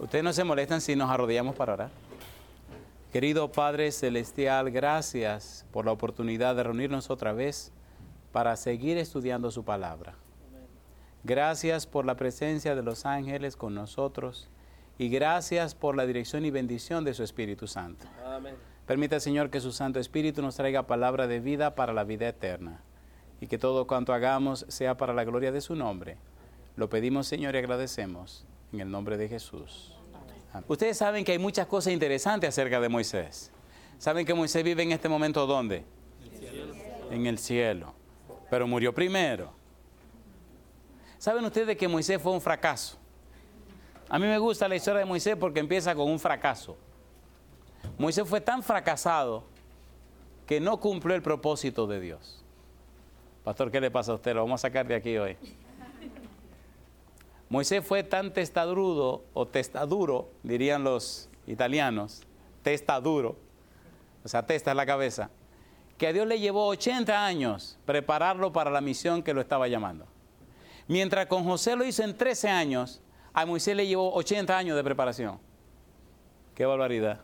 Ustedes no se molestan si nos arrodillamos para orar. Querido Padre Celestial, gracias por la oportunidad de reunirnos otra vez para seguir estudiando su palabra. Gracias por la presencia de los ángeles con nosotros y gracias por la dirección y bendición de su Espíritu Santo. Amén. Permita, Señor, que su Santo Espíritu nos traiga palabra de vida para la vida eterna y que todo cuanto hagamos sea para la gloria de su nombre. Lo pedimos, Señor, y agradecemos en el nombre de Jesús. Amén. Ustedes saben que hay muchas cosas interesantes acerca de Moisés. ¿Saben que Moisés vive en este momento dónde? En el cielo. Pero murió primero. ¿Saben ustedes que Moisés fue un fracaso? A mí me gusta la historia de Moisés porque empieza con un fracaso. Moisés fue tan fracasado que no cumplió el propósito de Dios. Pastor, ¿qué le pasa a usted? Lo vamos a sacar de aquí hoy. Moisés fue tan testarudo o testaduro, dirían los italianos, testaduro, o sea, testa en la cabeza, que a Dios le llevó 80 años prepararlo para la misión que lo estaba llamando. Mientras con José lo hizo en 13 años, a Moisés le llevó 80 años de preparación. ¡Qué barbaridad!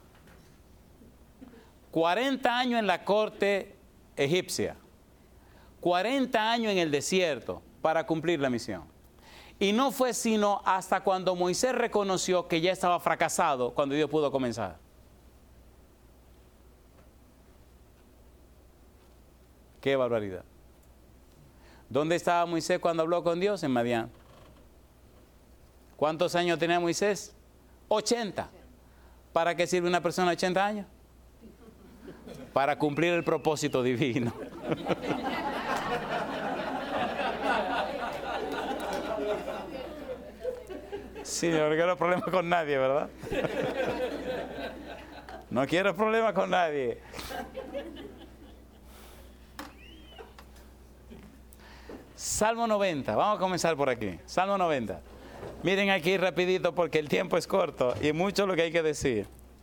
40 años en la corte egipcia, 40 años en el desierto para cumplir la misión. Y no fue sino hasta cuando Moisés reconoció que ya estaba fracasado cuando Dios pudo comenzar. ¡Qué barbaridad! ¿Dónde estaba Moisés cuando habló con Dios? En Madián. ¿Cuántos años tenía Moisés? 80. ¿Para qué sirve una persona 80 años? Para cumplir el propósito divino. Sí, no quiero problemas con nadie, ¿verdad? No quiero problemas con nadie. Salmo 90, vamos a comenzar por aquí. Salmo 90. Miren aquí rapidito porque el tiempo es corto y mucho lo que hay que decir.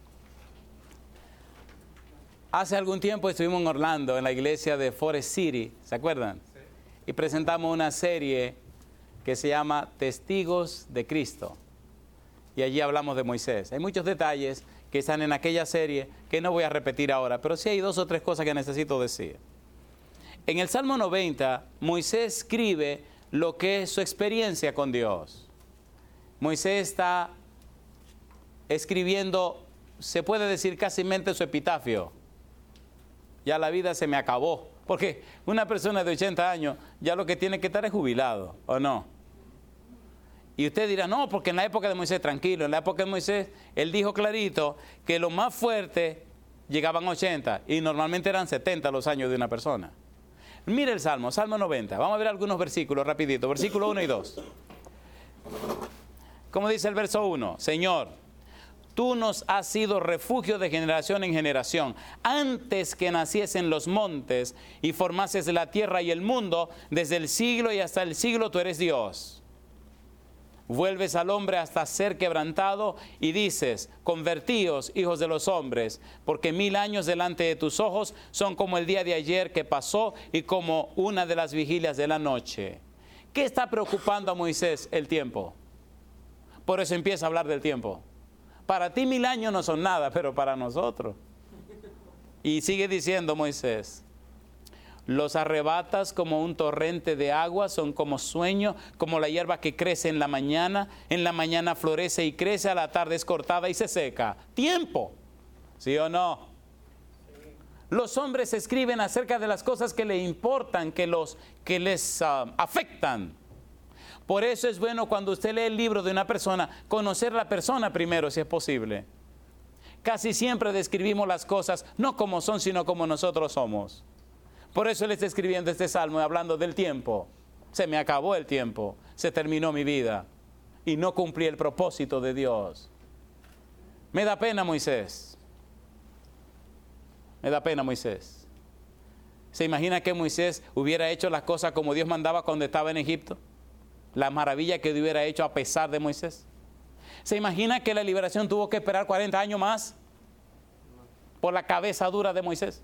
Hace algún tiempo estuvimos en Orlando, en la iglesia de Forest City, ¿se acuerdan? Sí. Y presentamos una serie que se llama Testigos de Cristo. Y allí hablamos de Moisés. Hay muchos detalles que están en aquella serie que no voy a repetir ahora, pero sí hay 2 o 3 cosas que necesito decir. En el Salmo 90, Moisés escribe lo que es su experiencia con Dios. Moisés está escribiendo, se puede decir casi su epitafio. Ya la vida se me acabó. Porque una persona de 80 años ya lo que tiene que estar es jubilado, ¿o no? Y usted dirá, no, porque en la época de Moisés, tranquilo, en la época de Moisés, él dijo clarito que lo más fuerte llegaban a 80 y normalmente eran 70 los años de una persona. Mire el Salmo 90. Vamos a ver algunos versículos rapidito. Versículo 1 y 2. ¿Cómo dice el verso 1? Señor, tú nos has sido refugio de generación en generación. Antes que naciesen los montes y formases la tierra y el mundo, desde el siglo y hasta el siglo tú eres Dios. Vuelves al hombre hasta ser quebrantado y dices, convertíos, hijos de los hombres, porque 1000 años delante de tus ojos son como el día de ayer que pasó y como una de las vigilias de la noche. ¿Qué está preocupando a Moisés? El tiempo. Por eso empieza a hablar del tiempo. Para ti 1000 años no son nada, pero para nosotros. Y sigue diciendo Moisés, los arrebatas como un torrente de agua, son como sueño, como la hierba que crece en la mañana florece y crece, a la tarde es cortada y se seca. Tiempo, ¿sí o no? Sí. Los hombres escriben acerca de las cosas que les importan, que les afectan. Por eso es bueno cuando usted lee el libro de una persona, conocer la persona primero si es posible. Casi siempre describimos las cosas no como son, sino como nosotros somos. Por eso él está escribiendo este salmo hablando del tiempo. Se me acabó el tiempo, se terminó mi vida y no cumplí el propósito de Dios. Me da pena Moisés. Me da pena Moisés. ¿Se imagina que Moisés hubiera hecho las cosas como Dios mandaba cuando estaba en Egipto? La maravilla que hubiera hecho a pesar de Moisés. ¿Se imagina que la liberación tuvo que esperar 40 años más por la cabeza dura de Moisés?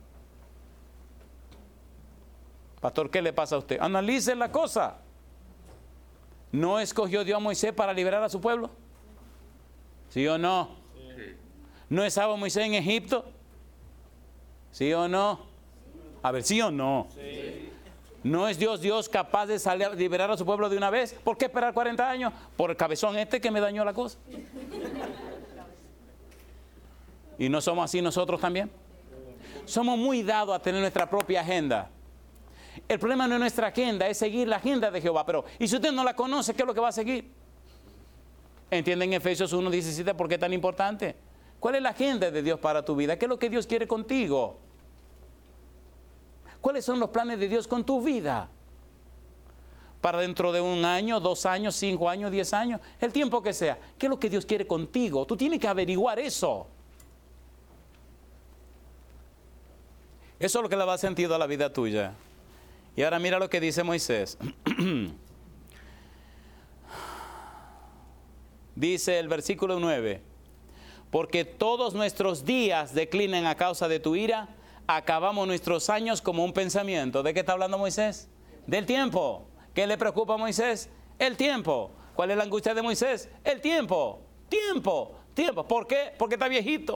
Pastor, ¿qué le pasa a usted? Analice la cosa. ¿No escogió Dios a Moisés para liberar a su pueblo? ¿Sí o no? Sí. ¿No estaba Moisés en Egipto? ¿Sí o no? A ver, ¿sí o no? Sí. ¿No es Dios capaz de salir a liberar a su pueblo de una vez? ¿Por qué esperar 40 años? Por el cabezón que me dañó la cosa. ¿Y no somos así nosotros también? Somos muy dados a tener nuestra propia agenda. El problema no es nuestra agenda, es seguir la agenda de Jehová. Pero, y si usted no la conoce, ¿qué es lo que va a seguir? ¿Entienden Efesios 1:17 por qué es tan importante? ¿Cuál es la agenda de Dios para tu vida? ¿Qué es lo que Dios quiere contigo? ¿Cuáles son los planes de Dios con tu vida? Para dentro de 1 año, 2 años, 5 años, 10 años, el tiempo que sea. ¿Qué es lo que Dios quiere contigo? Tú tienes que averiguar eso. Eso es lo que le da sentido a la vida tuya. Y ahora mira lo que dice Moisés. Dice el versículo 9. Porque todos nuestros días declinan a causa de tu ira, acabamos nuestros años como un pensamiento. ¿De qué está hablando Moisés? Del tiempo. ¿Qué le preocupa a Moisés? El tiempo. ¿Cuál es la angustia de Moisés? El tiempo. Tiempo. ¿Por qué? Porque está viejito.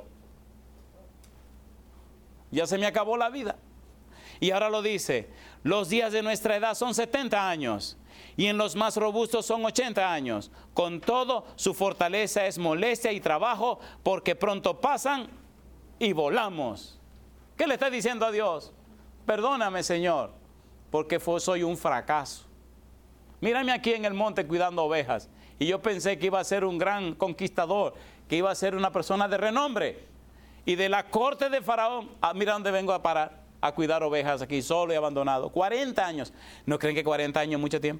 Ya se me acabó la vida. Y ahora lo dice, los días de nuestra edad son 70 años y en los más robustos son 80 años. Con todo, su fortaleza es molestia y trabajo porque pronto pasan y volamos. ¿Qué le está diciendo a Dios? Perdóname, Señor, porque soy un fracaso. Mírame aquí en el monte cuidando ovejas y yo pensé que iba a ser un gran conquistador, que iba a ser una persona de renombre. Y de la corte de Faraón, mira dónde vengo a parar, a cuidar ovejas aquí, solo y abandonado. 40 años. ¿No creen que 40 años es mucho tiempo?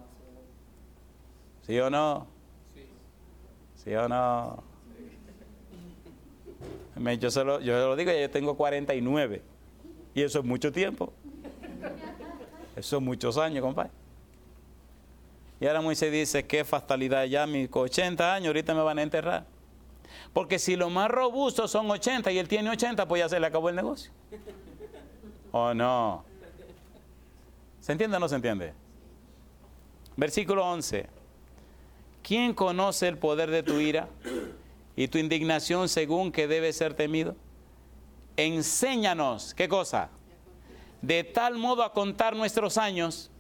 ¿Sí o no? ¿Sí o no? Yo lo digo, yo tengo 49. Y eso es mucho tiempo. Eso es muchos años, compadre. Y ahora Moisés dice, qué fatalidad, ya mis 80 años, ahorita me van a enterrar. Porque si los más robustos son 80 y él tiene 80, pues ya se le acabó el negocio. ¿O no? ¿Se entiende o no se entiende? Versículo 11. ¿Quién conoce el poder de tu ira y tu indignación según que debe ser temido? Enséñanos, ¿qué cosa? De tal modo a contar nuestros años.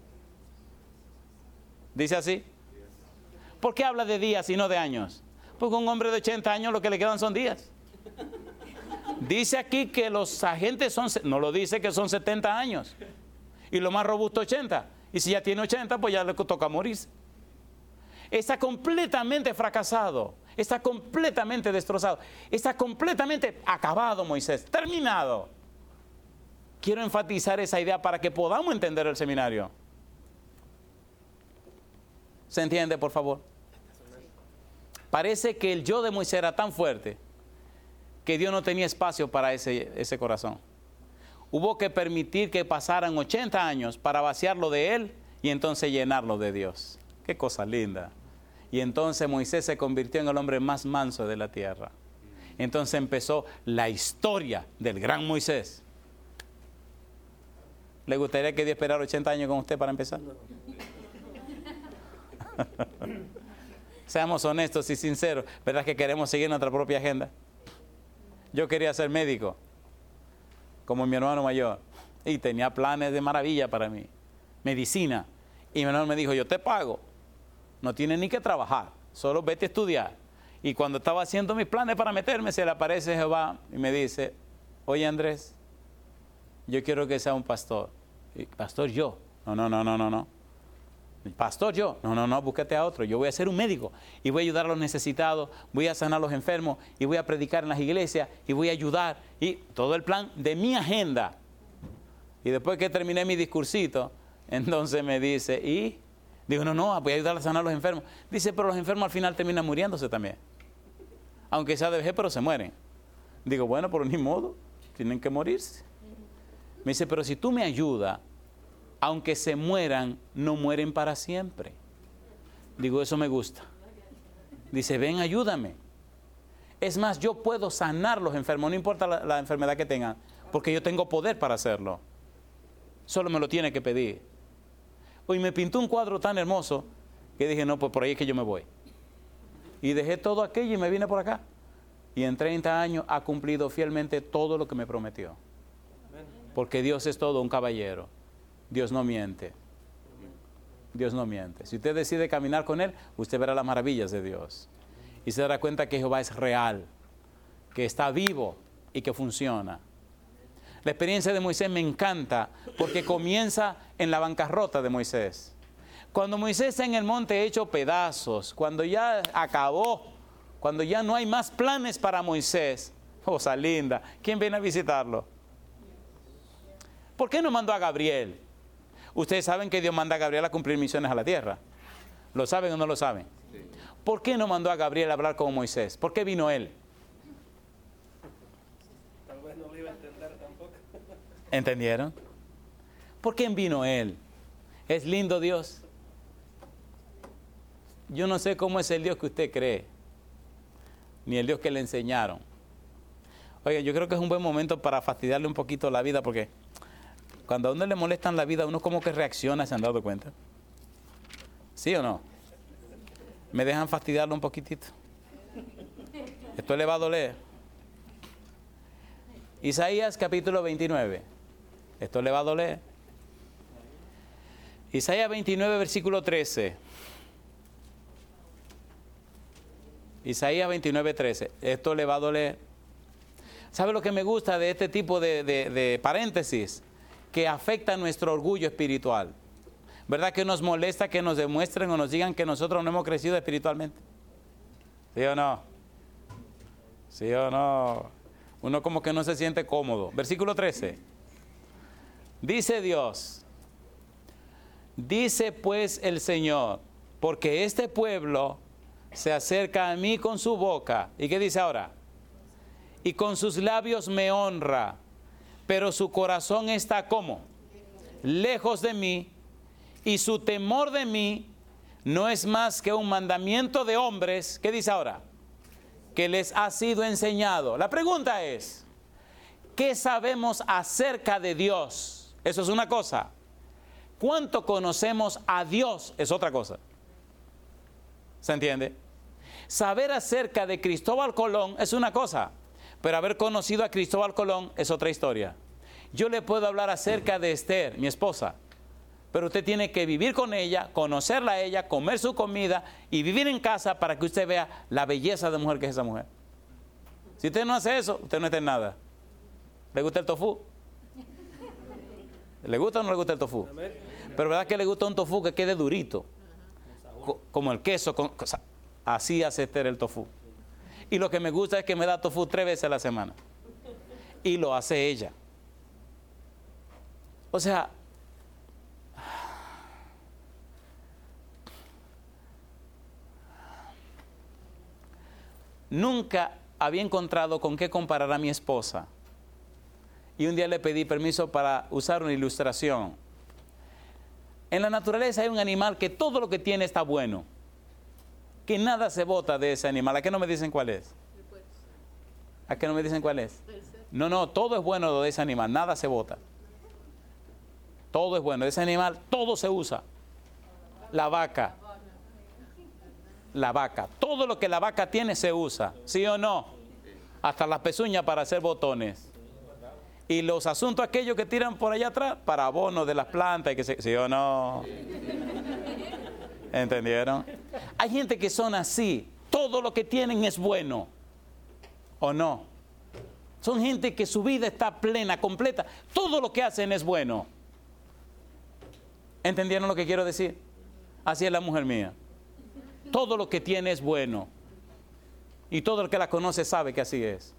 ¿Dice así? ¿Por qué habla de días y no de años? Porque un hombre de 80 años lo que le quedan son días. Dice aquí que los agentes no lo dice que son 70 años. Y lo más robusto 80. Y si ya tiene 80, pues ya le toca morirse. Está completamente fracasado. Está completamente destrozado. Está completamente acabado Moisés. Terminado. Quiero enfatizar esa idea para que podamos entender el seminario. ¿Se entiende, por favor? Parece que el yo de Moisés era tan fuerte que Dios no tenía espacio para ese corazón. Hubo que permitir que pasaran 80 años para vaciarlo de él y entonces llenarlo de Dios. Qué cosa linda. Y entonces Moisés se convirtió en el hombre más manso de la tierra. Entonces empezó la historia del gran Moisés. ¿Le gustaría que Dios esperara 80 años con usted para empezar? Seamos honestos y sinceros, ¿verdad que queremos seguir nuestra propia agenda? Yo quería ser médico, como mi hermano mayor, y tenía planes de maravilla para mí, medicina. Y mi hermano me dijo, yo te pago, no tienes ni que trabajar, solo vete a estudiar. Y cuando estaba haciendo mis planes para meterme, se le aparece Jehová y me dice, oye Andrés, yo quiero que sea un pastor. Y, pastor yo, no. Pastor yo, no, búscate a otro. Yo voy a ser un médico y voy a ayudar a los necesitados, voy a sanar a los enfermos y voy a predicar en las iglesias y voy a ayudar. Y todo el plan de mi agenda. Y después que terminé mi discursito, entonces me dice, y digo, no, voy a ayudar a sanar a los enfermos. Dice, pero los enfermos al final terminan muriéndose también. Aunque sea de vejez, pero se mueren. Digo, bueno, pero ni modo, tienen que morirse. Me dice, pero si tú me ayudas, aunque se mueran, no mueren para siempre. Digo, eso me gusta. Dice, ven, ayúdame. Es más, yo puedo sanar los enfermos, no importa la enfermedad que tengan, porque yo tengo poder para hacerlo. Solo me lo tiene que pedir. Hoy me pintó un cuadro tan hermoso que dije, no, pues por ahí es que yo me voy. y dejé todo aquello y me vine por acá. Y en 30 años ha cumplido fielmente todo lo que me prometió. Porque Dios es todo un caballero. Dios no miente. Dios no miente. Si usted decide caminar con Él, usted verá las maravillas de Dios. Y se dará cuenta que Jehová es real, que está vivo y que funciona. La experiencia de Moisés me encanta porque comienza en la bancarrota de Moisés. Cuando Moisés está en el monte hecho pedazos, cuando ya acabó, cuando ya no hay más planes para Moisés, cosa linda, ¿quién viene a visitarlo? ¿Por qué no mandó a Gabriel? Ustedes saben que Dios manda a Gabriel a cumplir misiones a la tierra. ¿Lo saben o no lo saben? Sí. ¿Por qué no mandó a Gabriel a hablar con Moisés? ¿Por qué vino él? Tal vez no lo iba a entender tampoco. ¿Entendieron? ¿Por qué vino él? ¿Es lindo Dios? Yo no sé cómo es el Dios que usted cree, ni el Dios que le enseñaron. Oiga, yo creo que es un buen momento para fastidiarle un poquito la vida, porque cuando a uno le molestan la vida, uno como que reacciona, ¿se han dado cuenta? ¿Sí o no? ¿Me dejan fastidiarlo un poquitito? Esto le va a doler. Isaías capítulo 29. Esto le va a doler. Isaías 29, versículo 13. Isaías 29, 13. Esto le va a doler. ¿Sabe lo que me gusta de este tipo de paréntesis? Que afecta nuestro orgullo espiritual. ¿Verdad que nos molesta que nos demuestren o nos digan que nosotros no hemos crecido espiritualmente? ¿Sí o no? ¿Sí o no? Uno como que no se siente cómodo. Versículo 13. Dice Dios, dice pues el Señor, porque este pueblo se acerca a mí con su boca. ¿Y qué dice ahora? Y con sus labios me honra, pero su corazón está ¿cómo? Lejos de mí, y su temor de mí no es más que un mandamiento de hombres. ¿Qué dice ahora? Que les ha sido enseñado. La pregunta es, ¿qué sabemos acerca de Dios? Eso es una cosa. ¿Cuánto conocemos a Dios? Es otra cosa. ¿Se entiende? Saber acerca de Cristóbal Colón es una cosa, pero haber conocido a Cristóbal Colón es otra historia. Yo le puedo hablar acerca de Esther, mi esposa, pero usted tiene que vivir con ella, conocerla a ella, comer su comida y vivir en casa para que usted vea la belleza de mujer que es esa mujer. Si usted no hace eso, usted no está en nada. ¿Le gusta el tofu? ¿Le gusta o no le gusta el tofu? Pero ¿verdad que le gusta un tofu que quede durito? Como el queso, así hace Esther el tofu. Y lo que me gusta es que me da tofu 3 veces a la semana. Y lo hace ella. O sea, nunca había encontrado con qué comparar a mi esposa. Y un día le pedí permiso para usar una ilustración. En la naturaleza hay un animal que todo lo que tiene está bueno. Que nada se bota de ese animal. ¿A qué no me dicen cuál es? ¿A qué no me dicen cuál es? No, todo es bueno de ese animal. Nada se bota. Todo es bueno. De ese animal, todo se usa. La vaca. La vaca. Todo lo que la vaca tiene se usa. ¿Sí o no? Hasta las pezuñas para hacer botones. Y los asuntos aquellos que tiran por allá atrás, para abono de las plantas. ¿Sí o no? ¿Entendieron? Hay gente que son así. Todo lo que tienen es bueno. ¿O no? Son gente que su vida está plena, completa. Todo lo que hacen es bueno. ¿Entendieron lo que quiero decir? Así es la mujer mía. Todo lo que tiene es bueno. Y todo el que la conoce sabe que así es.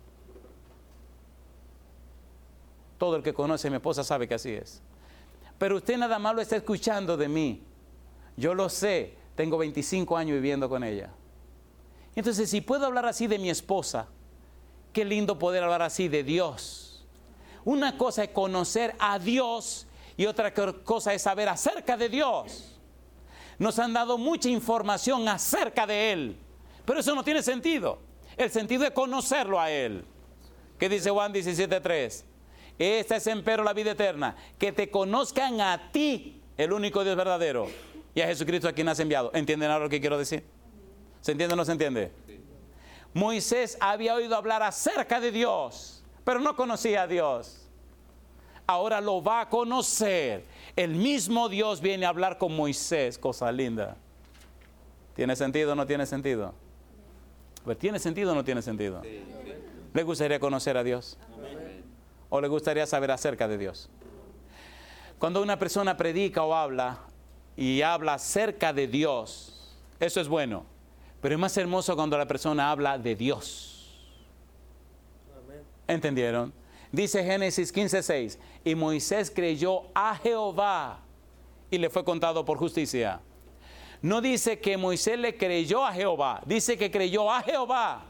Todo el que conoce a mi esposa sabe que así es. Pero usted nada más lo está escuchando de mí. Yo lo sé. Tengo 25 años viviendo con ella. Entonces, si puedo hablar así de mi esposa, qué lindo poder hablar así de Dios. Una cosa es conocer a Dios y otra cosa es saber acerca de Dios. Nos han dado mucha información acerca de Él, pero eso no tiene sentido. El sentido es conocerlo a Él. ¿Qué dice Juan 17:3? Esta es empero la vida eterna, que te conozcan a ti, el único Dios verdadero, y a Jesucristo a quien has enviado. ¿Entienden ahora lo que quiero decir? ¿Se entiende o no se entiende? Moisés había oído hablar acerca de Dios, pero no conocía a Dios. Ahora lo va a conocer. El mismo Dios viene a hablar con Moisés, cosa linda. ¿Tiene sentido o no tiene sentido? ¿Tiene sentido o no tiene sentido? ¿Le gustaría conocer a Dios? ¿O le gustaría saber acerca de Dios? Cuando una persona predica o habla y habla acerca de Dios, eso es bueno. Pero es más hermoso cuando la persona habla de Dios. ¿Entendieron? Dice Génesis 15:6, y Moisés creyó a Jehová y le fue contado por justicia. No dice que Moisés le creyó a Jehová, dice que creyó a Jehová.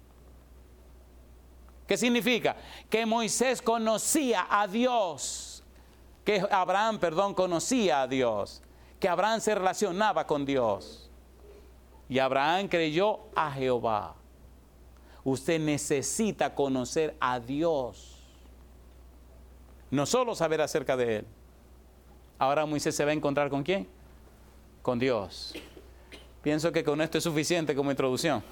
¿Qué significa? Que Moisés conocía a Dios, que Abraham, conocía a Dios, que Abraham se relacionaba con Dios. Y Abraham creyó a Jehová. Usted necesita conocer a Dios, no solo saber acerca de Él. Ahora Moisés se va a encontrar ¿con quién? Con Dios. Pienso que con esto es suficiente como introducción.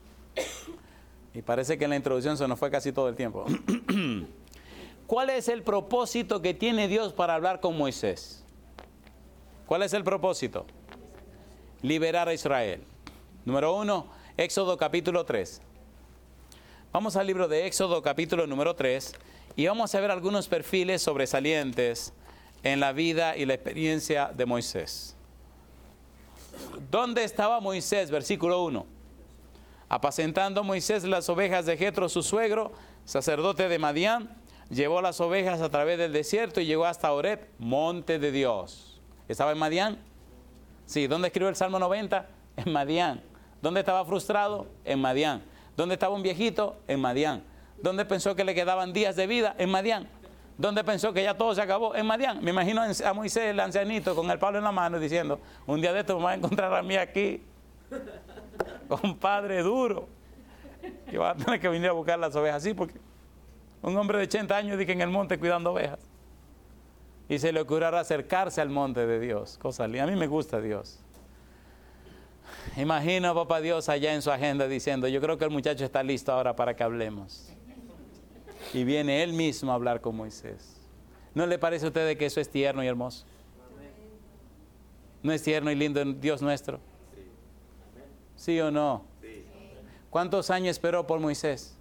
Y parece que en la introducción se nos fue casi todo el tiempo. ¿Cuál es el propósito que tiene Dios para hablar con Moisés? ¿Cuál es el propósito? Liberar a Israel. Número 1, Éxodo capítulo 3. Vamos al libro de Éxodo capítulo número 3 y vamos a ver algunos perfiles sobresalientes en la vida y la experiencia de Moisés. ¿Dónde estaba Moisés? Versículo 1. Apacentando Moisés las ovejas de Jetro, su suegro, sacerdote de Madián, llevó las ovejas a través del desierto y llegó hasta Horeb, monte de Dios. ¿Estaba en Madián? Sí. ¿Dónde escribió el Salmo 90? En Madián. ¿Dónde estaba frustrado? En Madián. ¿Dónde estaba un viejito? En Madián. ¿Dónde pensó que le quedaban días de vida? En Madián. ¿Dónde pensó que ya todo se acabó? En Madián. Me imagino a Moisés, el ancianito, con el palo en la mano, diciendo, un día de esto me va a encontrar a mí aquí, compadre duro, que va a tener que venir a buscar las ovejas así, porque un hombre de 80 años dice en el monte cuidando ovejas. Y se le ocurrirá acercarse al monte de Dios. Cosa linda. A mí me gusta Dios. Imagino a papá Dios allá en su agenda diciendo, yo creo que el muchacho está listo ahora para que hablemos. Y viene él mismo a hablar con Moisés. ¿No le parece a ustedes que eso es tierno y hermoso? ¿No es tierno y lindo en Dios nuestro? ¿Sí o no? ¿Cuántos años esperó por Moisés?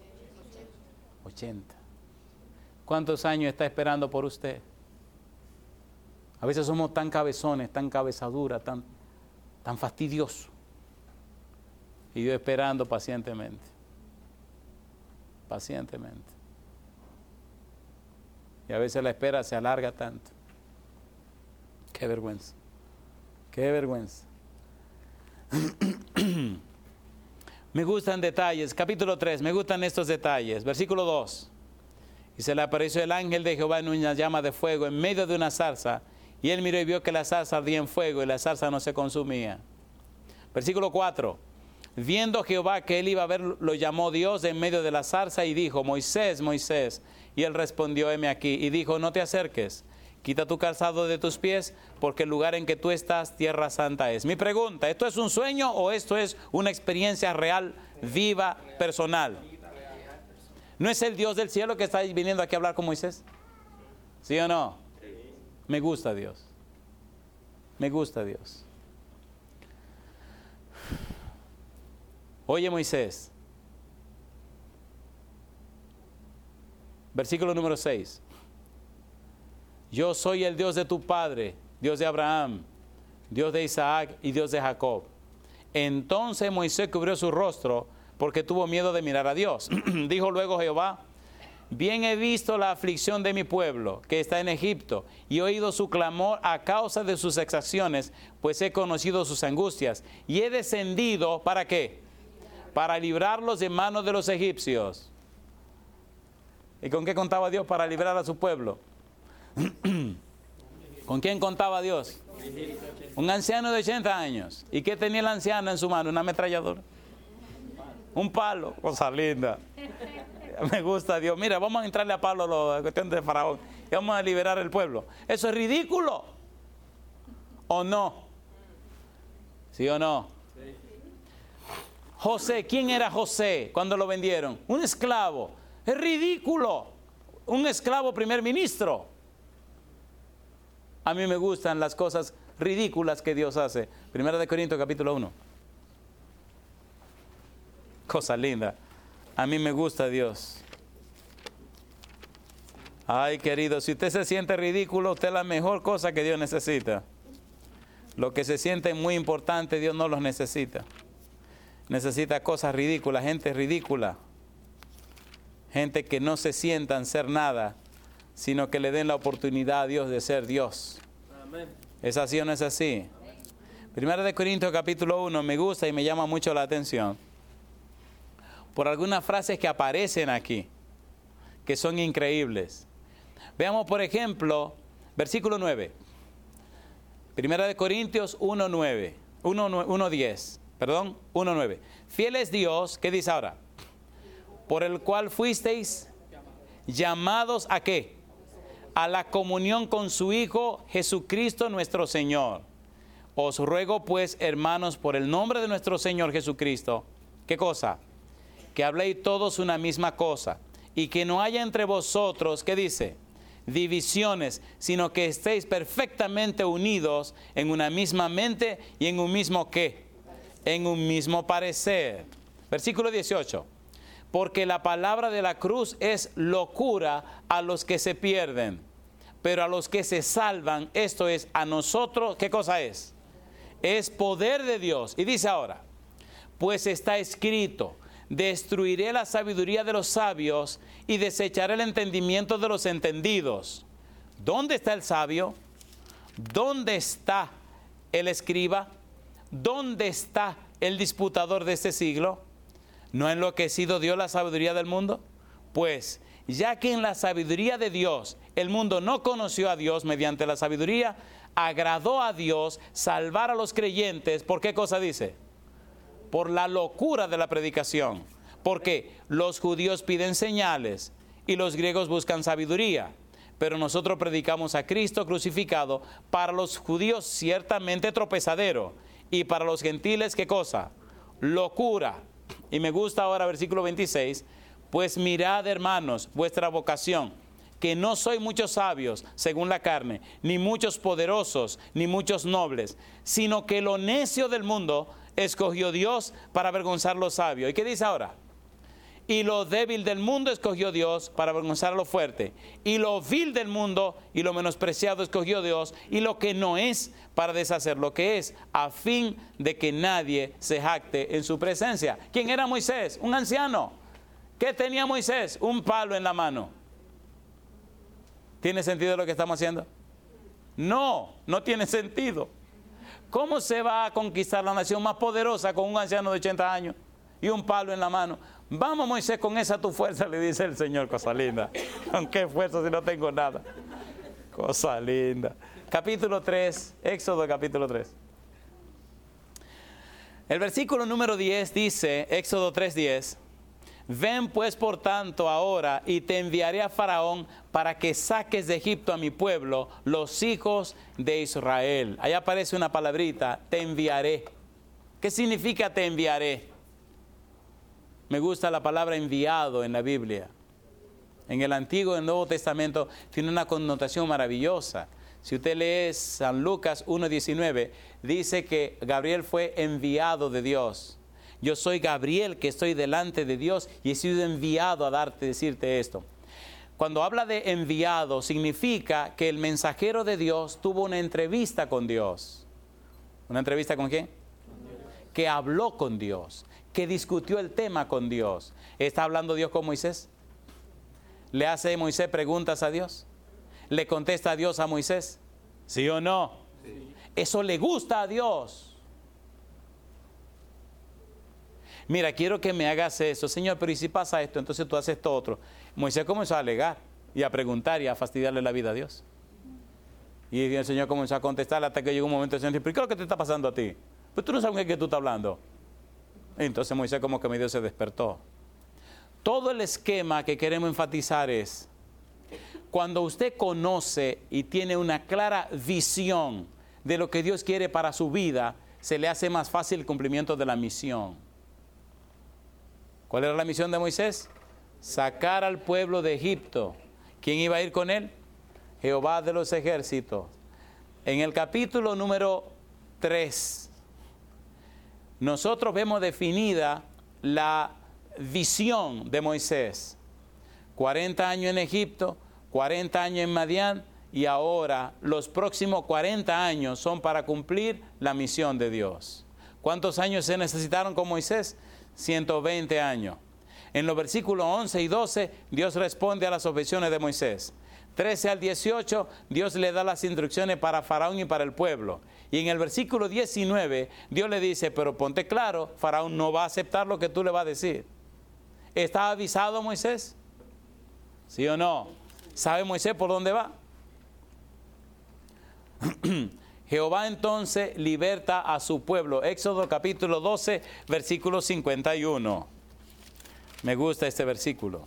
80. ¿Cuántos años está esperando por usted? A veces somos tan cabezones, tan cabezadura, tan fastidiosos. Y Dios esperando pacientemente. Pacientemente. Y a veces la espera se alarga tanto. Qué vergüenza. Qué vergüenza. Me gustan detalles. Capítulo 3, me gustan estos detalles. Versículo 2. Y se le apareció el ángel de Jehová en una llama de fuego en medio de una zarza. Y él miró y vio que la zarza ardía en fuego y la zarza no se consumía. Versículo 4. Viendo Jehová que él iba a ver, lo llamó Dios en medio de la zarza y dijo, Moisés, Moisés. Y él respondió, heme aquí. Y dijo, no te acerques, quita tu calzado de tus pies, porque el lugar en que tú estás, tierra santa es. Mi pregunta, ¿esto es un sueño o esto es una experiencia real, viva, personal? ¿No es el Dios del cielo que está viniendo aquí a hablar con Moisés? ¿Sí o no? Me gusta Dios. Me gusta Dios. Oye Moisés, versículo número 6. Yo soy el Dios de tu padre, Dios de Abraham, Dios de Isaac y Dios de Jacob. Entonces Moisés cubrió su rostro porque tuvo miedo de mirar a Dios. Dijo luego Jehová, bien he visto la aflicción de mi pueblo que está en Egipto y he oído su clamor a causa de sus exacciones, pues he conocido sus angustias y he descendido, ¿para qué? Para librarlos de manos de los egipcios. ¿Y con qué contaba Dios para librar a su pueblo? ¿Con quién contaba Dios? Un anciano de 80 años. ¿Y qué tenía el anciano en su mano? Una ametralladora. Un palo. Cosa linda. Me gusta Dios. Mira, vamos a entrarle a palo a la cuestión de Faraón. Y vamos a liberar el pueblo. ¿Eso es ridículo? ¿O no? ¿Sí o no? José, ¿quién era José cuando lo vendieron? Un esclavo. Es ridículo. Un esclavo primer ministro. A mí me gustan las cosas ridículas que Dios hace. 1 Corintios capítulo 1. Cosa linda. A mí me gusta Dios. Ay, querido, si usted se siente ridículo, usted es la mejor cosa que Dios necesita. Lo que se siente muy importante, Dios no los necesita. Necesita cosas ridículas, gente ridícula. Gente que no se sientan ser nada, sino que le den la oportunidad a Dios de ser Dios. Amén. ¿Es así o no es así? 1 Corintios capítulo 1 me gusta y me llama mucho la atención por algunas frases que aparecen aquí, que son increíbles. Veamos, por ejemplo, versículo 9. 1 Corintios 1:9, 1:10, perdón, 1:9. Fiel es Dios, ¿qué dice ahora? Por el cual fuisteis llamados ¿a qué? A la comunión con su Hijo Jesucristo nuestro Señor. Os ruego pues, hermanos, por el nombre de nuestro Señor Jesucristo, ¿qué cosa? Que habléis todos una misma cosa, y que no haya entre vosotros, ¿qué dice? Divisiones, sino que estéis perfectamente unidos en una misma mente y en un mismo ¿qué? En un mismo parecer. Versículo 18. Porque la palabra de la cruz es locura a los que se pierden, pero a los que se salvan, esto es, a nosotros, ¿qué cosa es? Es poder de Dios. Y dice ahora, pues está escrito, destruiré la sabiduría de los sabios y desecharé el entendimiento de los entendidos. ¿Dónde está el sabio? ¿Dónde está el escriba? ¿Dónde está el disputador de este siglo? ¿No ha enloquecido Dios la sabiduría del mundo? Pues, ya que en la sabiduría de Dios el mundo no conoció a Dios mediante la sabiduría, agradó a Dios salvar a los creyentes. ¿Por qué cosa dice? Por la locura de la predicación. Porque los judíos piden señales y los griegos buscan sabiduría. Pero nosotros predicamos a Cristo crucificado, para los judíos ciertamente tropezadero, y para los gentiles, ¿qué cosa? Locura. Y me gusta ahora versículo 26, pues mirad, hermanos, vuestra vocación, que no soy muchos sabios según la carne, ni muchos poderosos, ni muchos nobles, sino que lo necio del mundo escogió Dios para avergonzar lo sabio. ¿Y qué dice ahora? Y lo débil del mundo escogió Dios para avergonzar a lo fuerte. Y lo vil del mundo y lo menospreciado escogió Dios, y lo que no es para deshacer lo que es, a fin de que nadie se jacte en su presencia. ¿Quién era Moisés? Un anciano. ¿Qué tenía Moisés? Un palo en la mano. ¿Tiene sentido lo que estamos haciendo? No, no tiene sentido. ¿Cómo se va a conquistar la nación más poderosa con un anciano de 80 años y un palo en la mano? Vamos, Moisés, con esa tu fuerza, le dice el Señor. Cosa linda. ¿Con qué fuerza si no tengo nada? Cosa linda. Capítulo 3, Éxodo capítulo 3. El versículo número 10 dice, Éxodo 3:10, ven pues por tanto ahora y te enviaré a Faraón para que saques de Egipto a mi pueblo, los hijos de Israel. Ahí aparece una palabrita, te enviaré. ¿Qué significa te enviaré? Me gusta la palabra enviado en la Biblia. En el Antiguo y el Nuevo Testamento tiene una connotación maravillosa. Si usted lee San Lucas 1:19, dice que Gabriel fue enviado de Dios. Yo soy Gabriel que estoy delante de Dios y he sido enviado a decirte esto. Cuando habla de enviado, significa que el mensajero de Dios tuvo una entrevista con Dios. ¿Una entrevista con quién? Que habló con Dios, que discutió el tema con Dios. ¿Está hablando Dios con Moisés? ¿Le hace Moisés preguntas a Dios? ¿Le contesta a Dios a Moisés? ¿Sí o no? Sí. Eso le gusta a Dios. Mira, quiero que me hagas eso. Señor, pero ¿y si pasa esto? Entonces tú haces esto otro. Moisés comenzó a alegar y a preguntar y a fastidiarle la vida a Dios. Y el Señor comenzó a contestar hasta que llegó un momento de Señor, ¿pero qué es lo que te está pasando a ti? Pues tú no sabes qué tú estás hablando. Entonces Moisés como que medio se despertó. Todo el esquema que queremos enfatizar es, cuando usted conoce y tiene una clara visión de lo que Dios quiere para su vida, se le hace más fácil el cumplimiento de la misión. ¿Cuál era la misión de Moisés? Sacar al pueblo de Egipto. ¿Quién iba a ir con él? Jehová de los ejércitos. En el capítulo número 3, nosotros vemos definida la visión de Moisés. 40 años en Egipto, 40 años en Madián, y ahora los próximos 40 años son para cumplir la misión de Dios. ¿Cuántos años se necesitaron con Moisés? 120 años. En los versículos 11 y 12, Dios responde a las objeciones de Moisés. 13 al 18, Dios le da las instrucciones para Faraón y para el pueblo. Y en el versículo 19, Dios le dice, pero ponte claro, Faraón no va a aceptar lo que tú le vas a decir. ¿Está avisado Moisés? ¿Sí o no? ¿Sabe Moisés por dónde va? Jehová entonces liberta a su pueblo. Éxodo capítulo 12, versículo 51. Me gusta este versículo.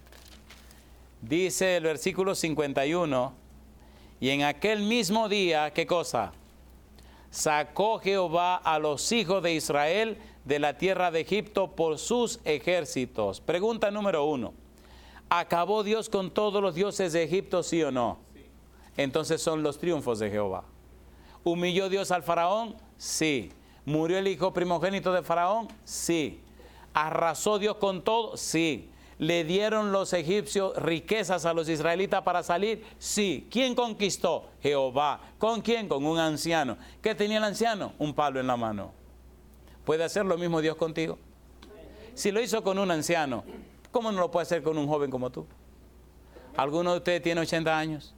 Dice el versículo 51, y en aquel mismo día, ¿qué cosa? Sacó Jehová a los hijos de Israel de la tierra de Egipto por sus ejércitos. Pregunta número 1. ¿Acabó Dios con todos los dioses de Egipto, sí o no? Sí. Entonces son los triunfos de Jehová. ¿Humilló Dios al faraón? Sí. ¿Murió el hijo primogénito de faraón? Sí. ¿Arrasó Dios con todo? Sí. ¿Le dieron los egipcios riquezas a los israelitas para salir? Sí. ¿Quién conquistó? Jehová. ¿Con quién? Con un anciano. ¿Qué tenía el anciano? Un palo en la mano. ¿Puede hacer lo mismo Dios contigo? Si lo hizo con un anciano, ¿cómo no lo puede hacer con un joven como tú? ¿Alguno de ustedes tiene 80 años?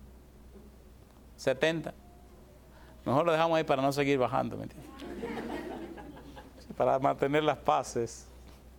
¿70? Mejor lo dejamos ahí para no seguir bajando, ¿me entiendes? Para mantener las paces.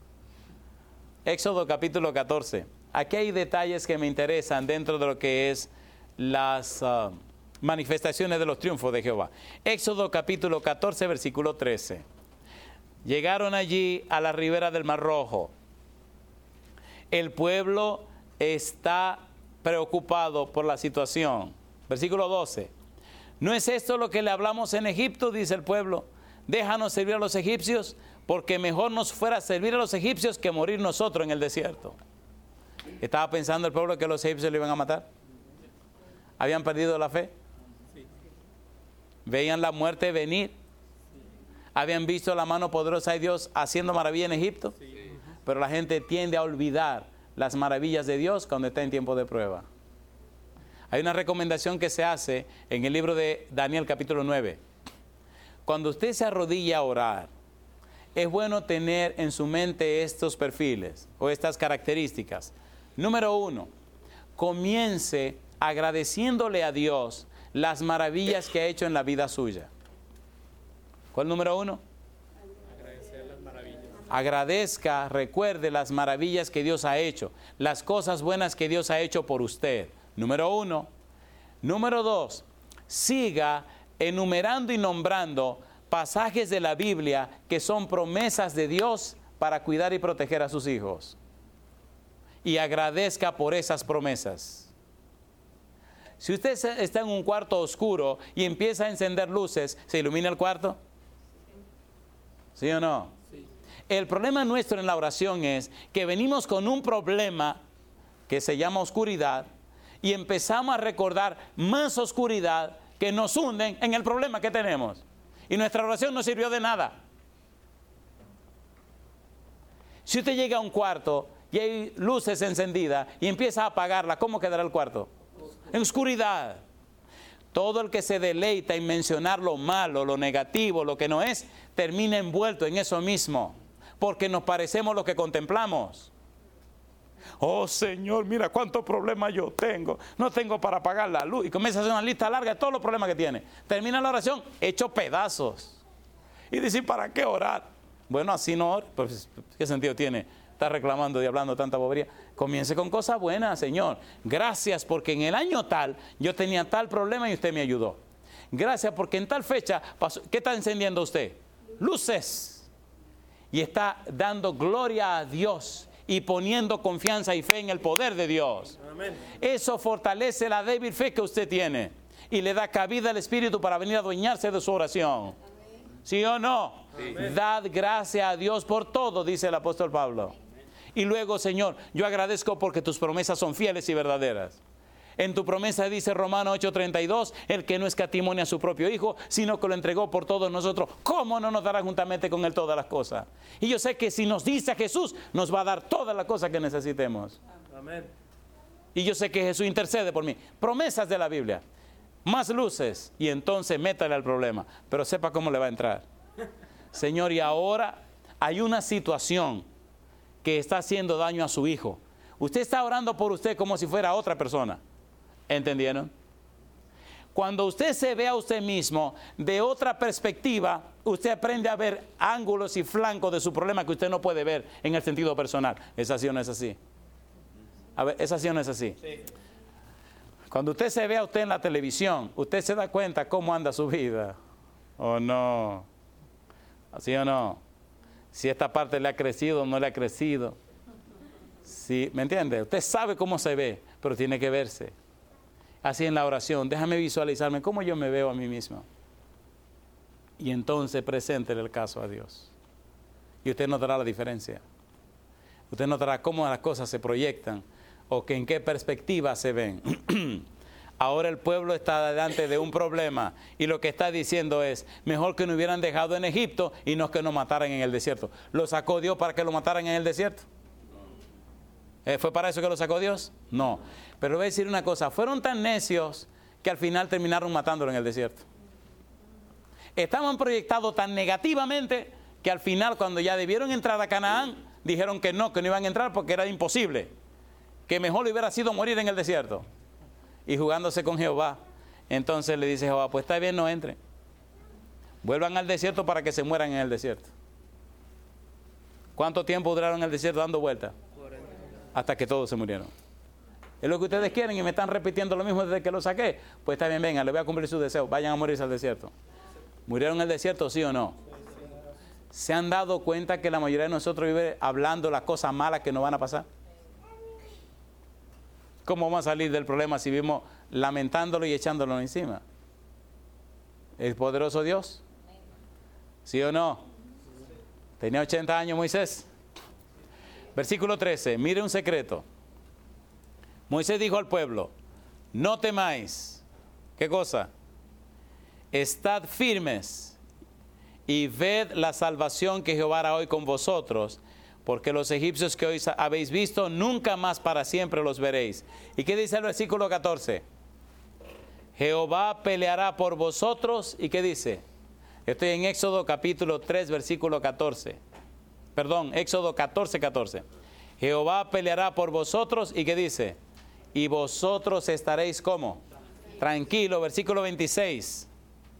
Éxodo capítulo 14. Aquí hay detalles que me interesan dentro de lo que es las manifestaciones de los triunfos de Jehová. Éxodo capítulo 14, versículo 13. Llegaron allí a la ribera del Mar Rojo. El pueblo está preocupado por la situación. Versículo 12. ¿No es esto lo que le hablamos en Egipto? Dice el pueblo. Déjanos servir a los egipcios, porque mejor nos fuera servir a los egipcios que morir nosotros en el desierto. ¿Estaba pensando el pueblo que los egipcios le iban a matar? ¿Habían perdido la fe? ¿Veían la muerte venir? ¿Habían visto la mano poderosa de Dios haciendo maravilla en Egipto? Pero la gente tiende a olvidar las maravillas de Dios cuando está en tiempo de prueba. Hay una recomendación que se hace en el libro de Daniel capítulo 9. Cuando usted se arrodilla a orar, es bueno tener en su mente estos perfiles o estas características. Número 1, comience agradeciéndole a Dios las maravillas que ha hecho en la vida suya. ¿Cuál número 1? Agradecer las maravillas. Agradezca, recuerde las maravillas que Dios ha hecho, las cosas buenas que Dios ha hecho por usted. Número 1. Número 2, siga enumerando y nombrando pasajes de la Biblia que son promesas de Dios para cuidar y proteger a sus hijos. Y agradezca por esas promesas. Si usted está en un cuarto oscuro y empieza a encender luces, ¿se ilumina el cuarto? ¿Sí o no? Sí. El problema nuestro en la oración es que venimos con un problema que se llama oscuridad y empezamos a recordar más oscuridad que nos hunden en el problema que tenemos. Y nuestra oración no sirvió de nada. Si usted llega a un cuarto y hay luces encendidas y empieza a apagarla, ¿cómo quedará el cuarto? En oscuridad. Todo el que se deleita en mencionar lo malo, lo negativo, lo que no es, termina envuelto en eso mismo, porque nos parecemos lo que contemplamos. Oh Señor, mira cuántos problemas yo tengo. No tengo para pagar la luz. Y comienza a hacer una lista larga de todos los problemas que tiene. Termina la oración hecho pedazos. Y dice, ¿para qué orar? Bueno, así no ore. Pues, ¿qué sentido tiene estar reclamando y hablando tanta bobería? Comience con cosas buenas, Señor. Gracias porque en el año tal yo tenía tal problema y usted me ayudó. Gracias porque en tal fecha pasó. ¿Qué está encendiendo usted? Luces. Y está dando gloria a Dios y poniendo confianza y fe en el poder de Dios. Amén. Eso fortalece la débil fe que usted tiene y le da cabida al Espíritu para venir a adueñarse de su oración. ¿Sí o no? Sí. Dad gracias a Dios por todo, dice el apóstol Pablo. Y luego, Señor, yo agradezco porque tus promesas son fieles y verdaderas. En tu promesa dice Romanos 8:32, el que no escatimó ni a su propio Hijo, sino que lo entregó por todos nosotros, ¿cómo no nos dará juntamente con Él todas las cosas? Y yo sé que si nos dice a Jesús, nos va a dar todas las cosas que necesitemos. Amén. Y yo sé que Jesús intercede por mí. Promesas de la Biblia. Más luces y entonces métale al problema. Pero sepa cómo le va a entrar. Señor, y ahora hay una situación que está haciendo daño a su hijo. Usted está orando por usted como si fuera otra persona. ¿Entendieron? Cuando usted se ve a usted mismo de otra perspectiva, usted aprende a ver ángulos y flancos de su problema que usted no puede ver en el sentido personal. ¿Es así o no es así? A ver, ¿es así o no es así? Sí. Cuando usted se ve a usted en la televisión, usted se da cuenta cómo anda su vida. ¿O no? ¿Así o no? Si esta parte le ha crecido o no le ha crecido. Sí, ¿me entiende? Usted sabe cómo se ve, pero tiene que verse. Así en la oración, déjame visualizarme cómo yo me veo a mí mismo. Y entonces preséntele el caso a Dios. Y usted notará la diferencia. Usted notará cómo las cosas se proyectan o que en qué perspectiva se ven. Ahora el pueblo está delante de un problema y lo que está diciendo es, mejor que nos hubieran dejado en Egipto y no que nos mataran en el desierto. ¿Lo sacó Dios para que lo mataran en el desierto? ¿Fue para eso que lo sacó Dios? No. Pero voy a decir una cosa, fueron tan necios que al final terminaron matándolo en el desierto. Estaban proyectados tan negativamente que al final cuando ya debieron entrar a Canaán, dijeron que no iban a entrar porque era imposible. Que mejor le hubiera sido morir en el desierto. Y jugándose con Jehová. Entonces le dice Jehová, pues está bien, no entren. Vuelvan al desierto para que se mueran en el desierto. ¿Cuánto tiempo duraron en el desierto dando vueltas? Hasta que todos se murieron. Es lo que ustedes quieren y me están repitiendo lo mismo desde que lo saqué. Pues está bien, venga, les voy a cumplir su deseo. Vayan a morirse al desierto. ¿Murieron en el desierto, sí o no? ¿Se han dado cuenta que la mayoría de nosotros vive hablando las cosas malas que nos van a pasar? ¿Cómo vamos a salir del problema si vivimos lamentándolo y echándolo encima? ¿Es poderoso Dios? ¿Sí o no? Tenía 80 años Moisés. Versículo 13, mire un secreto. Moisés dijo al pueblo, no temáis. ¿Qué cosa? Estad firmes y ved la salvación que Jehová hará hoy con vosotros, porque los egipcios que hoy habéis visto, nunca más para siempre los veréis. ¿Y qué dice el versículo 14? Jehová peleará por vosotros. ¿Y qué dice? Estoy en Éxodo capítulo 3, versículo 14. Perdón, Éxodo 14, 14. Jehová peleará por vosotros. ¿Y qué dice? Y vosotros estaréis ¿cómo? Tranquilo, versículo 26.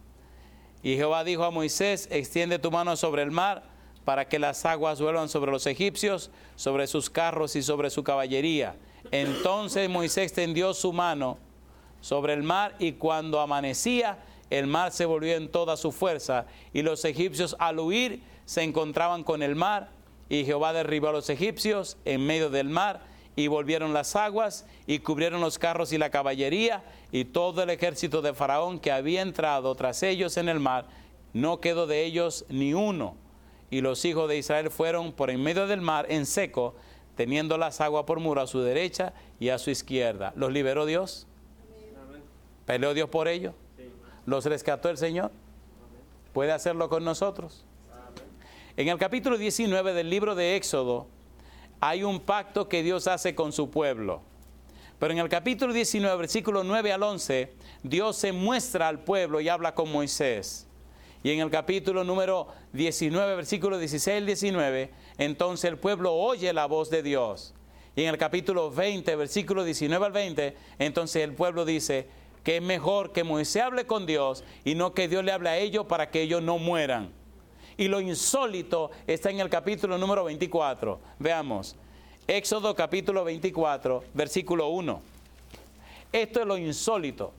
Y Jehová dijo a Moisés, extiende tu mano sobre el mar, para que las aguas vuelvan sobre los egipcios, sobre sus carros y sobre su caballería. Entonces Moisés extendió su mano sobre el mar, y cuando amanecía, el mar se volvió en toda su fuerza, y los egipcios al huir se encontraban con el mar, y Jehová derribó a los egipcios en medio del mar, y volvieron las aguas, y cubrieron los carros y la caballería, y todo el ejército de Faraón que había entrado tras ellos en el mar, no quedó de ellos ni uno. Y los hijos de Israel fueron por en medio del mar en seco, teniendo las aguas por muro a su derecha y a su izquierda. ¿Los liberó Dios? Amén. ¿Peleó Dios por ellos? Sí. ¿Los rescató el Señor? Amén. ¿Puede hacerlo con nosotros? Amén. En el capítulo 19 del libro de Éxodo hay un pacto que Dios hace con su pueblo. Pero en el capítulo 19, versículos 9 al 11, Dios se muestra al pueblo y habla con Moisés. Y en el capítulo número 19, versículo 16 al 19, entonces el pueblo oye la voz de Dios. Y en el capítulo 20, versículo 19 al 20, entonces el pueblo dice que es mejor que Moisés hable con Dios y no que Dios le hable a ellos para que ellos no mueran. Y lo insólito está en el capítulo número 24. Veamos, Éxodo capítulo 24, versículo 1. Esto es lo insólito.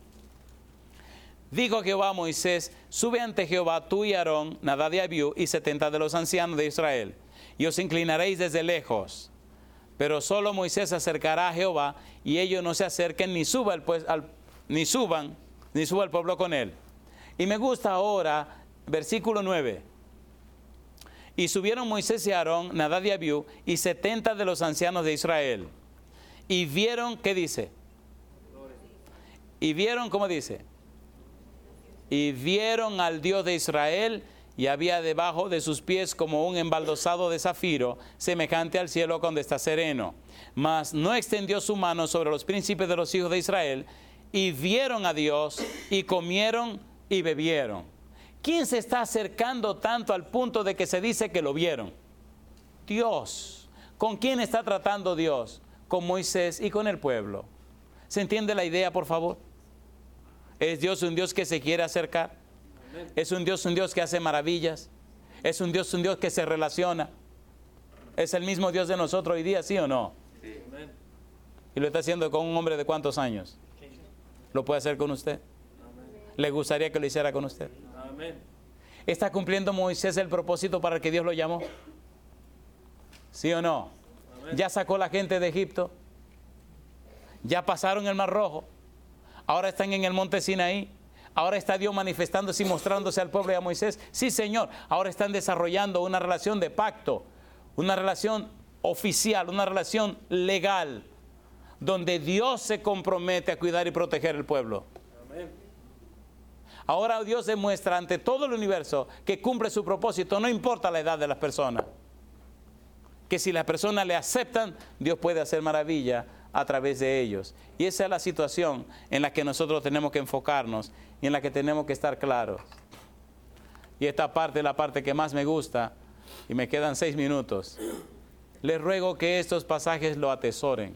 Dijo Jehová a Moisés, sube ante Jehová tú y Aarón, Nadab y Abiú, y 70 de los ancianos de Israel, y os inclinaréis desde lejos. Pero solo Moisés se acercará a Jehová, y ellos no se acerquen ni suba el pueblo con él. Y me gusta ahora versículo 9. Y subieron Moisés y Aarón, Nadab y Abiú, y 70 de los ancianos de Israel. Y vieron, ¿qué dice? Y vieron, ¿cómo dice? Y vieron al Dios de Israel, y había debajo de sus pies como un embaldosado de zafiro, semejante al cielo cuando está sereno. Mas no extendió su mano sobre los príncipes de los hijos de Israel, y vieron a Dios, y comieron y bebieron. ¿Quién se está acercando tanto al punto de que se dice que lo vieron? Dios. ¿Con quién está tratando Dios? Con Moisés y con el pueblo. ¿Se entiende la idea, por favor? ¿Es Dios un Dios que se quiere acercar? ¿Es un Dios que hace maravillas? ¿Es un Dios que se relaciona? ¿Es el mismo Dios de nosotros hoy día, sí o no? Sí. ¿Y lo está haciendo con un hombre de cuántos años? ¿Lo puede hacer con usted? ¿Le gustaría que lo hiciera con usted? Amén. ¿Está cumpliendo Moisés el propósito para el que Dios lo llamó? ¿Sí o no? Amén. ¿Ya sacó la gente de Egipto? ¿Ya pasaron el Mar Rojo? ¿Ahora están en el monte Sinaí? ¿Ahora está Dios manifestándose y mostrándose al pueblo y a Moisés? Sí, Señor. Ahora están desarrollando una relación de pacto, una relación oficial, una relación legal, donde Dios se compromete a cuidar y proteger el pueblo. Amén. Ahora Dios demuestra ante todo el universo que cumple su propósito, no importa la edad de las personas. Que si las personas le aceptan, Dios puede hacer maravilla a través de ellos. Y esa es la situación en la que nosotros tenemos que enfocarnos y en la que tenemos que estar claros. Y esta parte es la parte que más me gusta, y me quedan 6 minutos. Les ruego que estos pasajes lo atesoren.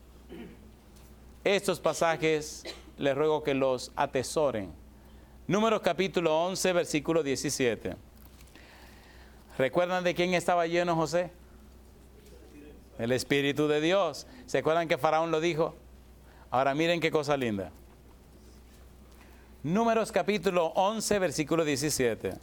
Estos pasajes les ruego que los atesoren. Números capítulo 11, versículo 17. ¿Recuerdan de quién estaba lleno José? El Espíritu de Dios. ¿Se acuerdan que Faraón lo dijo? Ahora miren qué cosa linda. Números capítulo 11, versículo 17.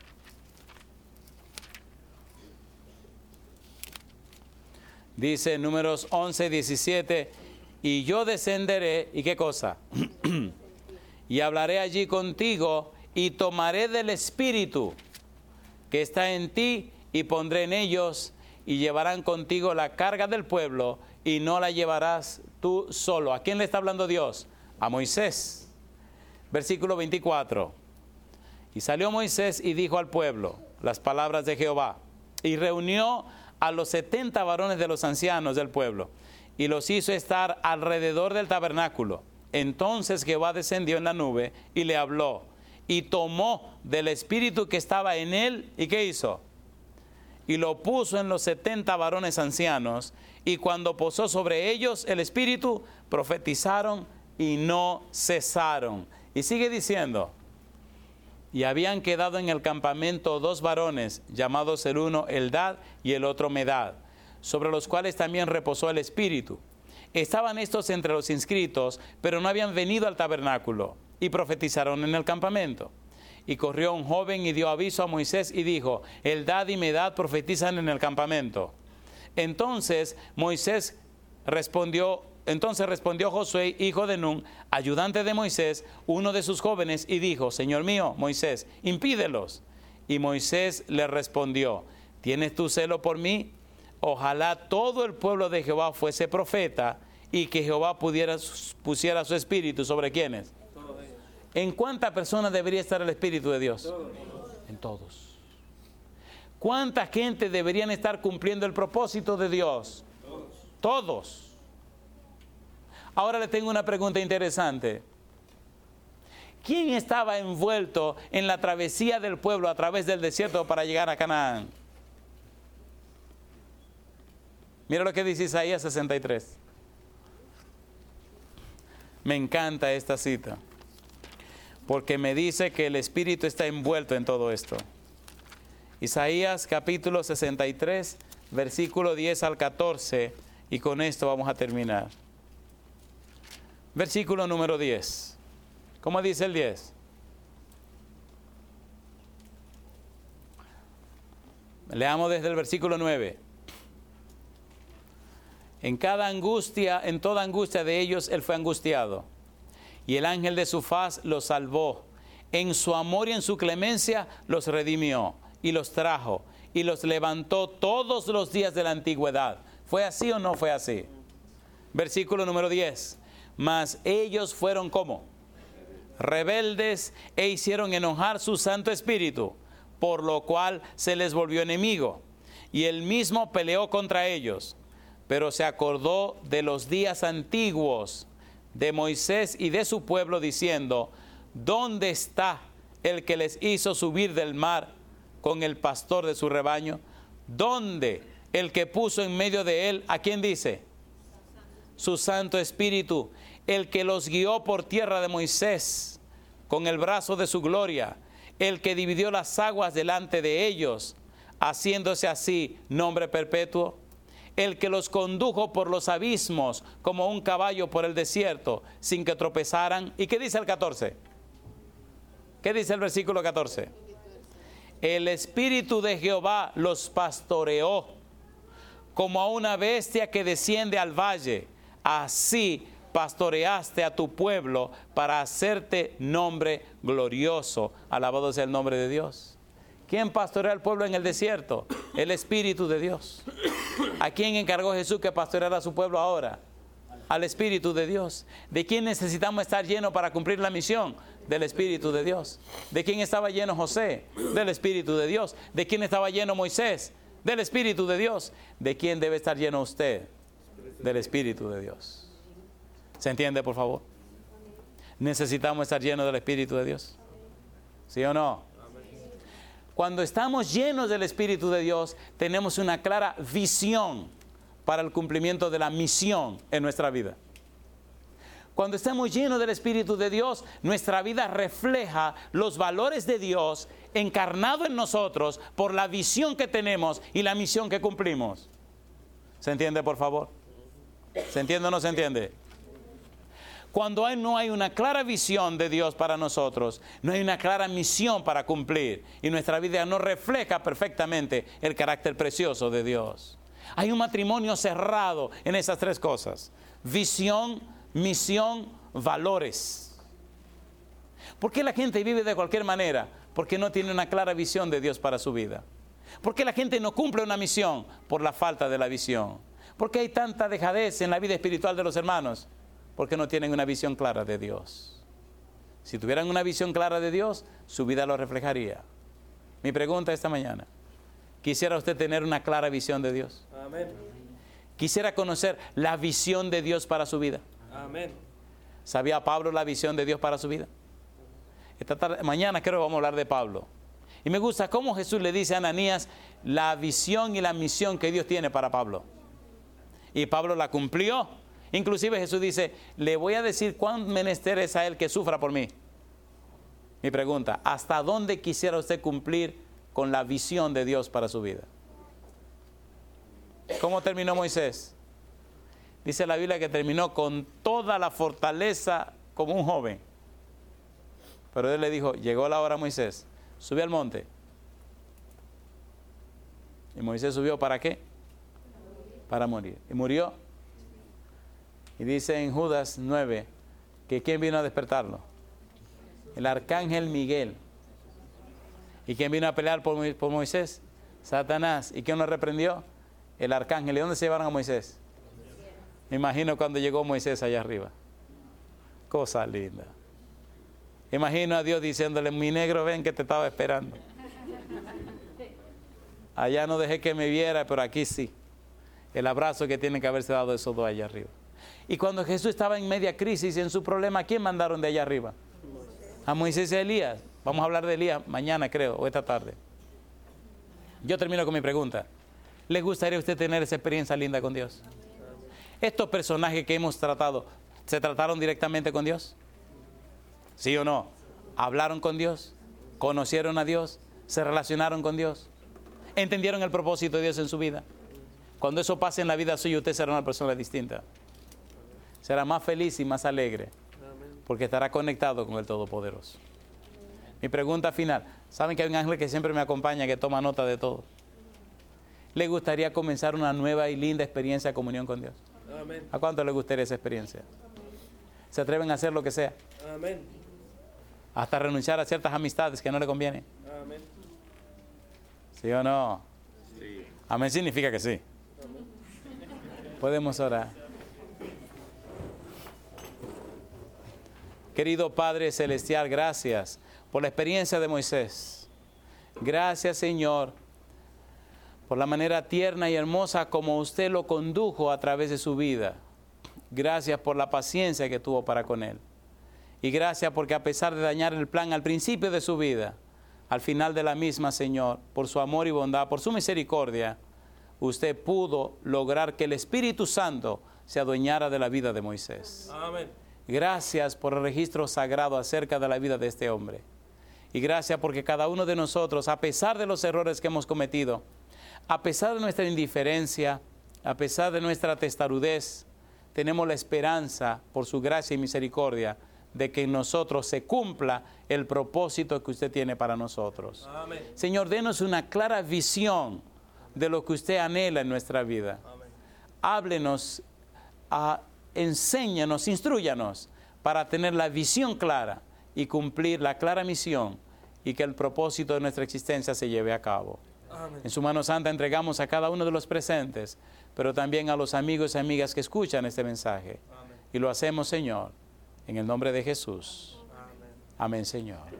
Dice Números 11, 17. Y yo descenderé, ¿y qué cosa? Y hablaré allí contigo, y tomaré del Espíritu que está en ti, y pondré en ellos, y llevarán contigo la carga del pueblo, y no la llevarás tú solo. ¿A quién le está hablando Dios? A Moisés. Versículo 24. Y salió Moisés y dijo al pueblo las palabras de Jehová, y reunió a los 70 varones de los ancianos del pueblo, y los hizo estar alrededor del tabernáculo. Entonces Jehová descendió en la nube y le habló, y tomó del espíritu que estaba en él, ¿y qué hizo? Y lo puso en los 70 varones ancianos, y cuando posó sobre ellos el espíritu, profetizaron y no cesaron. Y sigue diciendo, y habían quedado en el campamento 2 varones, llamados el uno Eldad y el otro Medad, sobre los cuales también reposó el espíritu. Estaban estos entre los inscritos, pero no habían venido al tabernáculo, y profetizaron en el campamento. Y corrió un joven y dio aviso a Moisés y dijo, Eldad y Medad profetizan en el campamento. Entonces respondió Josué, hijo de Nun, ayudante de Moisés, uno de sus jóvenes, y dijo, Señor mío, Moisés, impídelos. Y Moisés le respondió, ¿tienes tú celo por mí? Ojalá todo el pueblo de Jehová fuese profeta, y que Jehová pusiera su espíritu sobre ¿quiénes? ¿En cuántas personas debería estar el Espíritu de Dios? En todos. ¿Cuánta gente deberían estar cumpliendo el propósito de Dios? Todos. Ahora le tengo una pregunta interesante. ¿Quién estaba envuelto en la travesía del pueblo a través del desierto para llegar a Canaán? Mira lo que dice Isaías 63. Me encanta esta cita, porque me dice que el Espíritu está envuelto en todo esto. Isaías capítulo 63, versículo 10 al 14, y con esto vamos a terminar. Versículo número 10. ¿Cómo dice el 10? Leamos desde el versículo 9. En toda angustia de ellos él fue angustiado, y el ángel de su faz los salvó. en su amor y en su clemencia los redimió y los trajo y los levantó todos los días de la antigüedad. ¿Fue así o no fue así? Versículo número 10. Mas ellos fueron ¿cómo? Rebeldes e hicieron enojar su Santo Espíritu, por lo cual se les volvió enemigo. Y él mismo peleó contra ellos, pero se acordó de los días antiguos de Moisés y de su pueblo, diciendo: ¿dónde está el que les hizo subir del mar con el pastor de su rebaño? ¿Dónde el que puso en medio de él, a quién dice? Su Santo Espíritu, el que los guió por tierra de Moisés con el brazo de su gloria, el que dividió las aguas delante de ellos, haciéndose así nombre perpetuo, el que los condujo por los abismos como un caballo por el desierto, sin que tropezaran. ¿Y qué dice el 14? ¿Qué dice el versículo 14? El Espíritu de Jehová los pastoreó como a una bestia que desciende al valle. Así pastoreaste a tu pueblo para hacerte nombre glorioso. Alabado sea el nombre de Dios. ¿Quién pastorea al pueblo en el desierto? El Espíritu de Dios. ¿A quién encargó Jesús que pastoreara a su pueblo ahora? Al Espíritu de Dios. ¿De quién necesitamos estar llenos para cumplir la misión? Del Espíritu de Dios. ¿De quién estaba lleno José? Del Espíritu de Dios. ¿De quién estaba lleno Moisés? Del Espíritu de Dios. ¿De quién debe estar lleno usted? Del Espíritu de Dios. ¿Se entiende, por favor? ¿Necesitamos estar llenos del Espíritu de Dios? ¿Sí o no? Cuando estamos llenos del Espíritu de Dios, tenemos una clara visión para el cumplimiento de la misión en nuestra vida. Cuando estamos llenos del Espíritu de Dios, nuestra vida refleja los valores de Dios encarnado en nosotros por la visión que tenemos y la misión que cumplimos. ¿Se entiende, por favor? ¿Se entiende o no se entiende? Cuando no hay una clara visión de Dios para nosotros, no hay una clara misión para cumplir, y nuestra vida no refleja perfectamente el carácter precioso de Dios. Hay un matrimonio cerrado en esas tres cosas: visión, misión, valores. ¿Por qué la gente vive de cualquier manera? Porque no tiene una clara visión de Dios para su vida. ¿Por qué la gente no cumple una misión? Por la falta de la visión. ¿Por qué hay tanta dejadez en la vida espiritual de los hermanos? Porque no tienen una visión clara de Dios. Si tuvieran una visión clara de Dios, su vida lo reflejaría. Mi pregunta esta mañana: ¿quisiera usted tener una clara visión de Dios? Amén. ¿Quisiera conocer la visión de Dios para su vida? Amén. ¿Sabía Pablo la visión de Dios para su vida? Mañana creo que vamos a hablar de Pablo. Y me gusta cómo Jesús le dice a Ananías la visión y la misión que Dios tiene para Pablo. Y Pablo la cumplió. Inclusive Jesús dice: le voy a decir cuán menester es a él que sufra por mí. Mi pregunta: ¿hasta dónde quisiera usted cumplir con la visión de Dios para su vida? ¿Cómo terminó Moisés? Dice la Biblia que terminó con toda la fortaleza como un joven. Pero Él le dijo: llegó la hora, Moisés, sube al monte. Y Moisés subió, ¿para qué? Para morir. Y murió. Y dice en Judas 9 que ¿quién vino a despertarlo? El arcángel Miguel. ¿Y quién vino a pelear por Moisés? Satanás. ¿Y quién lo reprendió? El arcángel. ¿Y dónde se llevaron a Moisés? Me imagino cuando llegó Moisés allá arriba. Cosa linda. Imagino a Dios diciéndole: mi negro, ven que te estaba esperando. Allá no dejé que me viera, pero aquí sí. El abrazo que tienen que haberse dado esos dos allá arriba. Y cuando Jesús estaba en media crisis, en su problema, ¿a quién mandaron de allá arriba? A Moisés y a Elías. Vamos a hablar de Elías mañana, creo, o esta tarde. Yo termino con mi pregunta. ¿Le gustaría a usted tener esa experiencia linda con Dios? ¿Estos personajes que hemos tratado, se trataron directamente con Dios? ¿Sí o no? ¿Hablaron con Dios? ¿Conocieron a Dios? ¿Se relacionaron con Dios? ¿Entendieron el propósito de Dios en su vida? Cuando eso pase en la vida suya, usted será una persona distinta. Será más feliz y más alegre, porque estará conectado con el Todopoderoso. Mi pregunta final: ¿saben que hay un ángel que siempre me acompaña, que toma nota de todo? ¿Le gustaría comenzar una nueva y linda experiencia de comunión con Dios? Amén. ¿A cuánto le gustaría esa experiencia? ¿Se atreven a hacer lo que sea? Amén. Hasta renunciar a ciertas amistades que no le convienen. Amén. ¿Sí o no? Sí. Amén significa que sí. Podemos orar. Querido Padre Celestial, gracias por la experiencia de Moisés. Gracias, Señor, por la manera tierna y hermosa como usted lo condujo a través de su vida. Gracias por la paciencia que tuvo para con él. Y gracias porque a pesar de dañar el plan al principio de su vida, al final de la misma, Señor, por su amor y bondad, por su misericordia, usted pudo lograr que el Espíritu Santo se adueñara de la vida de Moisés. Amén. Gracias por el registro sagrado acerca de la vida de este hombre. Y gracias porque cada uno de nosotros, a pesar de los errores que hemos cometido, a pesar de nuestra indiferencia, a pesar de nuestra testarudez, tenemos la esperanza, por su gracia y misericordia, de que en nosotros se cumpla el propósito que usted tiene para nosotros. Amén. Señor, denos una clara visión de lo que usted anhela en nuestra vida. Amén. Háblenos, enséñanos, instrúyanos para tener la visión clara y cumplir la clara misión y que el propósito de nuestra existencia se lleve a cabo. Amén. En su mano santa entregamos a cada uno de los presentes, pero también a los amigos y amigas que escuchan este mensaje. Amén. Y lo hacemos, Señor, en el nombre de Jesús. Amén. Amén, Señor.